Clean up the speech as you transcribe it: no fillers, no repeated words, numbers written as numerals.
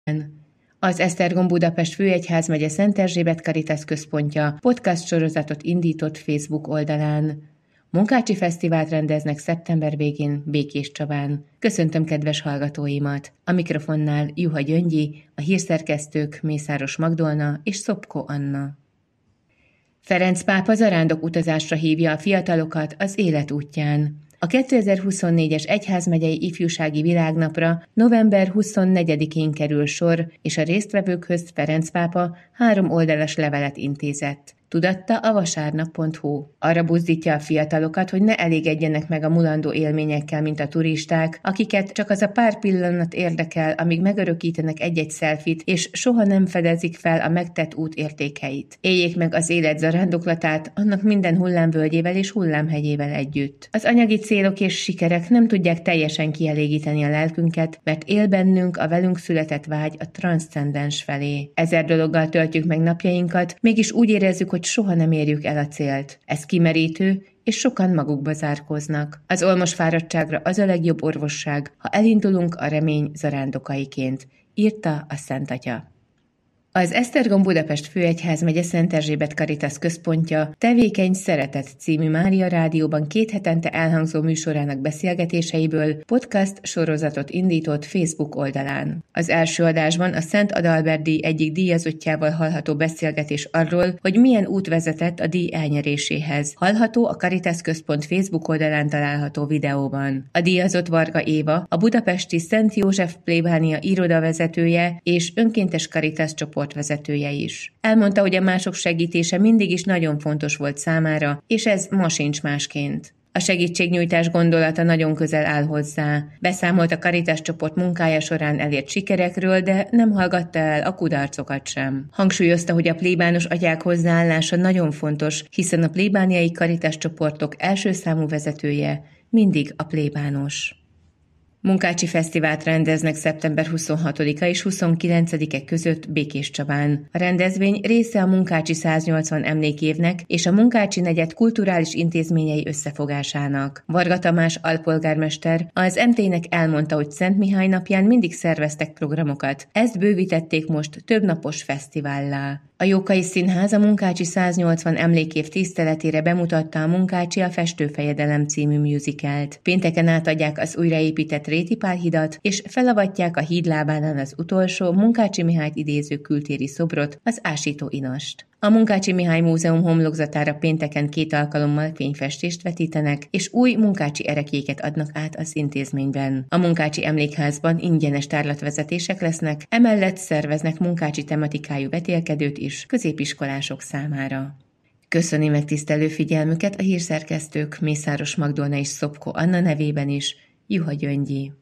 Az Esztergom Budapest Főegyházmegye Szent Erzsébet Caritas Központja podcast sorozatot indított Facebook oldalán. Munkácsi Fesztivált rendeznek szeptember végén Békéscsabán. Köszöntöm kedves hallgatóimat! A mikrofonnál Juha Gyöngyi, a hírszerkesztők Mészáros Magdolna és Szopko Anna. Ferenc pápa zarándok utazásra hívja a fiatalokat az élet útján. A 2024-es Egyházmegyei Ifjúsági Világnapra november 24-én kerül sor, és a résztvevőkhöz Ferenc pápa 3 oldalas levelet intézett. Tudatta a vasárnap.hu. Arra buzdítja a fiatalokat, hogy ne elégedjenek meg a mulandó élményekkel, mint a turisták, akiket csak az a pár pillanat érdekel, amíg megörökítenek egy-egy szelfit, és soha nem fedezik fel a megtett út értékeit. Éljék meg az élet zarándoklatát, annak minden hullámvölgyével és hullámhegyével együtt. Az anyagi célok és sikerek nem tudják teljesen kielégíteni a lelkünket, mert él bennünk a velünk született vágy a transzcendens felé. 1000 dologgal töltjük meg napjainkat, mégis úgy érezzük, hogy soha nem érjük el a célt. Ez kimerítő, és sokan magukba zárkóznak. Az olmos fáradtságra az a legjobb orvosság, ha elindulunk a remény zarándokaiként, írta a Szent Atya. Az Esztergom Budapest Főegyházmegye Szent Erzsébet Caritas Központja Tevékeny Szeretet című Mária Rádióban 2 hetente elhangzó műsorának beszélgetéseiből podcast sorozatot indított Facebook oldalán. Az első adásban a Szent Adalbert-díj egyik díjazottjával hallható beszélgetés arról, hogy milyen út vezetett a díj elnyeréséhez. Hallható a Caritas Központ Facebook oldalán található videóban. A díjazott Varga Éva, a budapesti Szent József plébánia irodavezetője és önkéntes Caritas csoport vezetője is. Elmondta, hogy a mások segítése mindig is nagyon fontos volt számára, és ez ma sincs másként. A segítségnyújtás gondolata nagyon közel áll hozzá. Beszámolt a Caritas csoport munkája során elért sikerekről, de nem hallgatta el a kudarcokat sem. Hangsúlyozta, hogy a plébános atyák hozzáállása nagyon fontos, hiszen a plébániai Caritas csoportok első számú vezetője mindig a plébános. Munkácsi Fesztivált rendeznek szeptember 26-a és 29-e között Békéscsabán. A rendezvény része a Munkácsi 180 emlékévnek és a Munkácsi negyed kulturális intézményei összefogásának. Varga Tamás alpolgármester az MT-nek elmondta, hogy Szent Mihály napján mindig szerveztek programokat. Ezt bővítették most többnapos fesztivállá. A Jókai Színház a Munkácsi 180 emlékév tiszteletére bemutatta a Munkácsi a Festőfejedelem című musicalt. Pénteken átadják az újraépített Réti Pál hidat, és felavatják a híd lábánál az utolsó Munkácsi Mihályt idéző kültéri szobrot, az Ásító Inast. A Munkácsi Mihály Múzeum homlokzatára pénteken 2 alkalommal fényfestést vetítenek, és új munkácsi ereklyéket adnak át az intézményben. A Munkácsi Emlékházban ingyenes tárlatvezetések lesznek, emellett szerveznek munkácsi tematikájú vetélkedőt is középiskolások számára. Köszöni megtisztelő figyelmüket a hírszerkesztők Mészáros Magdolna és Szopko Anna nevében is, Juha Gyöngyi.